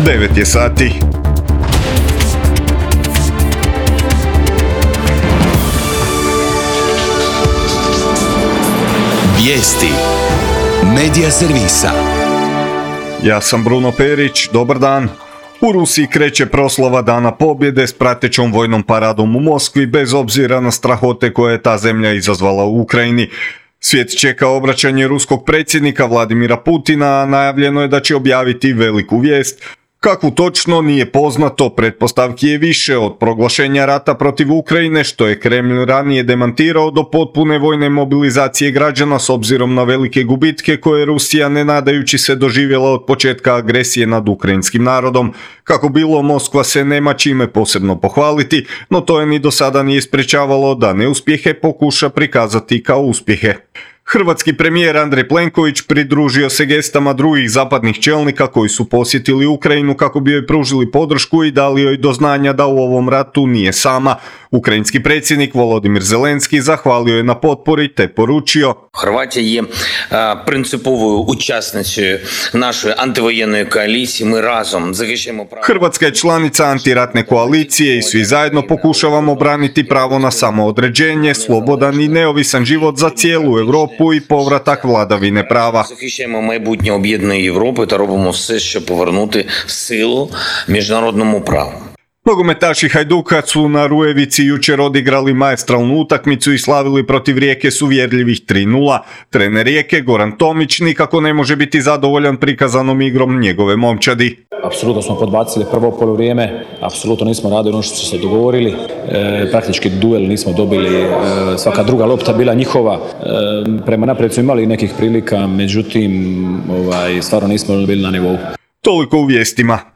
9 je sati. Vijesti Medija servisa. Ja sam Bruno Perić, dobar dan. U Rusiji kreće proslava Dana pobjede s pratećom vojnom paradom u Moskvi bez obzira na strahote koje je ta zemlja izazvala u Ukrajini. Svijet čeka obraćanje ruskog predsjednika Vladimira Putina, a najavljeno je da će objaviti veliku vijest. Kakvu točno nije poznato, pretpostavki je više od proglašenja rata protiv Ukrajine, što je Kremlj ranije demantirao, do potpune vojne mobilizacije građana s obzirom na velike gubitke koje je Rusija ne nadajući se doživjela od početka agresije nad ukrajinskim narodom. Kako bilo, Moskva se nema čime posebno pohvaliti, no to je ni do sada nije sprečavalo da neuspjehe pokuša prikazati kao uspjehe. Hrvatski premijer Andrej Plenković pridružio se gestama drugih zapadnih čelnika koji su posjetili Ukrajinu kako bi joj pružili podršku i dali joj do znanja da u ovom ratu nije sama. Ukrajinski predsjednik Volodimir Zelenski zahvalio je na potpori te poručio: Hrvatija je principovою учасницею нашої антивоєнної коаліції. Ми разом захищаємо право. Hrvatska je članica antiratne koalicije i svi zajedno pokušavamo braniti pravo na samoodređenje, slobodan i neovisan život za cijelu Europu i povratak vladavine prava. Захищаємо майбутнє об'єднаної Європи та робимо все, щоб повернути силу міжнародному праву. Nogometaši Hajduka su na Rujevici jučer odigrali maestralnu utakmicu i slavili protiv Rijeke s uvjerljivih 3:0. Trener Rijeke Goran Tomić nikako ne može biti zadovoljan prikazanom igrom njegove momčadi. Apsolutno smo podbacili prvo poluvrijeme, apsolutno nismo radili ono što su se dogovorili, praktički duel nismo dobili, svaka druga lopta bila njihova, prema naprijed su imali nekih prilika, međutim stvarno nismo bili na nivou. Toliko u vijestima.